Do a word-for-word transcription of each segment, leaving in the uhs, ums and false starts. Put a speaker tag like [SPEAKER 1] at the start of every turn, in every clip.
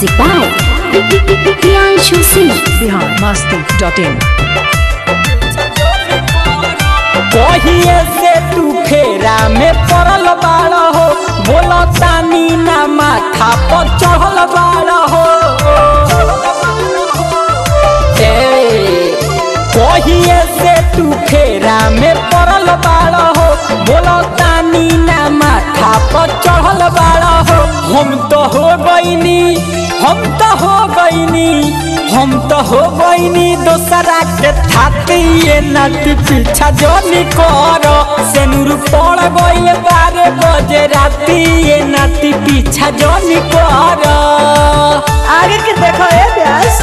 [SPEAKER 1] Music by Priyanshu Singh.
[SPEAKER 2] Bihar Masti dot in.
[SPEAKER 3] कहिए से तू फेरा में पड़ल बाड़ हो, बोलो तानी ना माथा पर चढ़ल बाड़ हो। कहिए से तू फेरा में पड़ल बाड़ हो, बोलो तानी ना माथा पर चढ़ल बाड़ हो। हम तो हो गईनी हम तो हो गईनी हम तो हो गईनी दोसरा के थाती ये नाती पीछा जोनी करो सेनुर पड़ गइल बारे बजे राती ये नाती पीछा जोनी करो।
[SPEAKER 2] आगे के देखो ए प्यास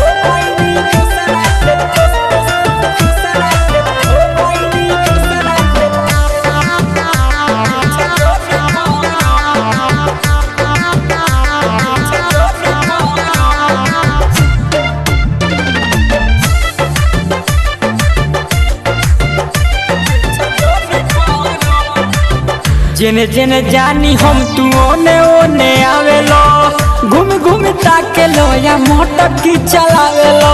[SPEAKER 3] जेने जेने जानी हम तू ओने ओने आवेलो, घूम घूम ताके लो या मोटर की चलावेलो।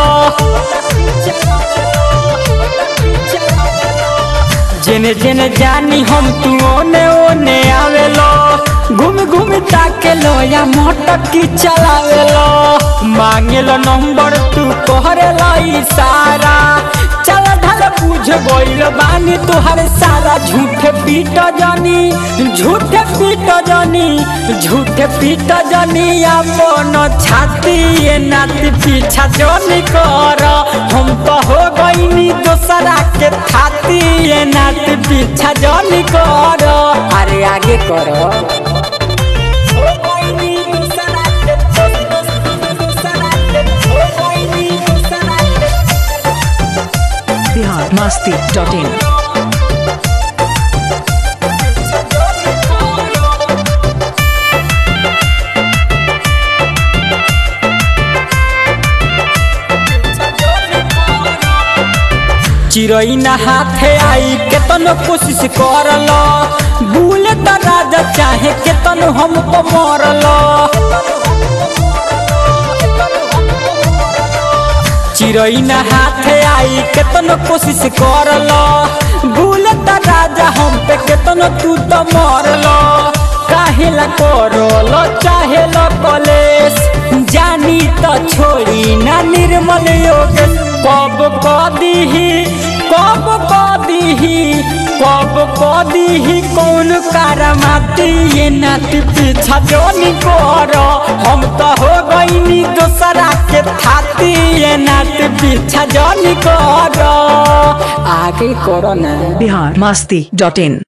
[SPEAKER 3] जेने जेने जानी हम तू ओने ओने आवेलो, घूम घूम ताके लो या मोटर की चलावेलो। मांगेलो नंबर तू कहरेला इशारा, चल ढल पूछ गइल बानी तुहर सारा। झूठे पीट जानी झूठे पीट जानी झूठे पीट जानी अपन छाती ये नाती पीछा जोनी कर। हम तो हो गईनी दोसरा के थाती ये नाती पीछा जोनी कर। अरे आगे करो
[SPEAKER 2] बिहार मस्ती डॉट इन।
[SPEAKER 3] चिरई ना हाथे आई केतनो कोशिश करलो, भूले त राजा चाहे केतनो हमको मरलो। चिरई ना हाथे आई केतनो कोशिश करलो, भूले त राजा हम पे केतनो तू तो मरलो। काहेला करलो चाहे लो कलेश, जानी तो छोड़ी ना निर्मल योगेश। कब कदीही कब कदीही कब कदीही कौन करमाती ये नाती पीछा जोनी करो। हम तो हो गईनी दोसरा के थाती ये नाती पीछा जोनी करो। आगे करो ना
[SPEAKER 2] बिहार मस्ती डॉट इन।